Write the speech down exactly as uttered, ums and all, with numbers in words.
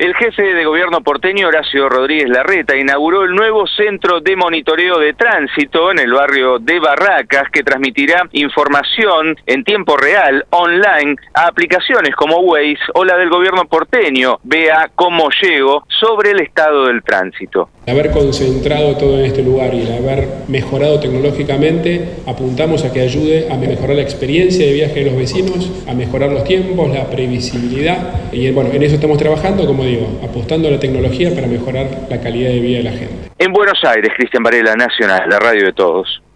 El jefe de gobierno porteño, Horacio Rodríguez Larreta, inauguró el nuevo centro de monitoreo de tránsito en el barrio de Barracas, que transmitirá información en tiempo real, online, a aplicaciones como Waze o la del gobierno porteño, Vea Cómo Llego, sobre el estado del tránsito. El haber concentrado todo en este lugar y el haber mejorado tecnológicamente, apuntamos a que ayude a mejorar la experiencia de viaje de los vecinos, a mejorar los tiempos, la previsibilidad, y bueno, en eso estamos trabajando, como digo, apostando a la tecnología para mejorar la calidad de vida de la gente. En Buenos Aires, Cristian Varela, Nacional, la radio de todos.